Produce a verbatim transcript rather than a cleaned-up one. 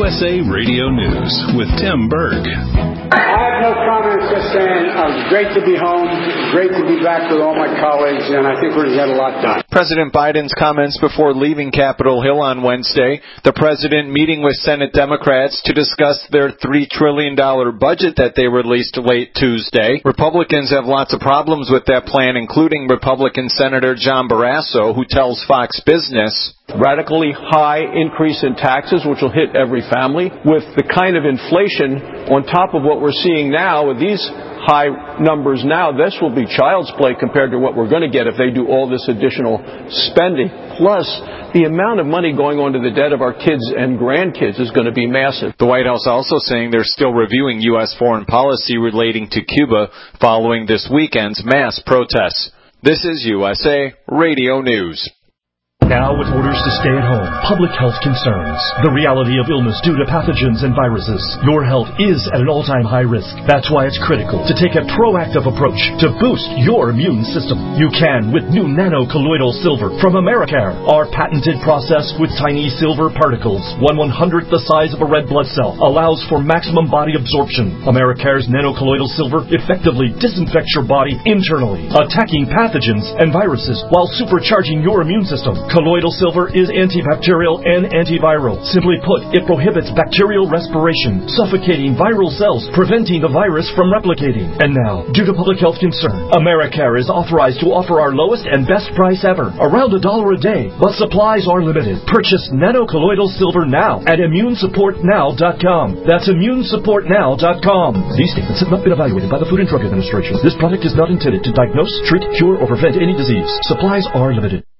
U S A Radio News with Tim Berg. I have no comments, just saying uh, great to be home, great to be back with all my colleagues, and I think we're going to get a lot done. President Biden's comments before leaving Capitol Hill on Wednesday. The president meeting with Senate Democrats to discuss their three trillion dollars budget that they released late Tuesday. Republicans have lots of problems with that plan, including Republican Senator John Barrasso, who tells Fox Business, radically high increase in taxes, which will hit every family, with the kind of inflation on top of what we're seeing now with these high numbers now. This will be child's play compared to what we're going to get if they do all this additional spending. Plus, the amount of money going on to the debt of our kids and grandkids is going to be massive. The White House also saying they're still reviewing U S foreign policy relating to Cuba following this weekend's mass protests. This is U S A Radio News. Now with orders to stay at home, public health concerns, the reality of illness due to pathogens and viruses. Your health is at an all-time high risk. That's why it's critical to take a proactive approach to boost your immune system. You can with new nano-colloidal silver from Americare. Our patented process with tiny silver particles, one one-hundredth the size of a red blood cell, allows for maximum body absorption. Americare's nano-colloidal silver effectively disinfects your body internally, attacking pathogens and viruses while supercharging your immune system. Colloidal silver is antibacterial and antiviral. Simply put, it prohibits bacterial respiration, suffocating viral cells, preventing the virus from replicating. And now, due to public health concern, Americare is authorized to offer our lowest and best price ever, around a dollar a day. But supplies are limited. Purchase nano-colloidal silver now at immune support now dot com. That's immune support now dot com. These statements have not been evaluated by the Food and Drug Administration. This product is not intended to diagnose, treat, cure, or prevent any disease. Supplies are limited.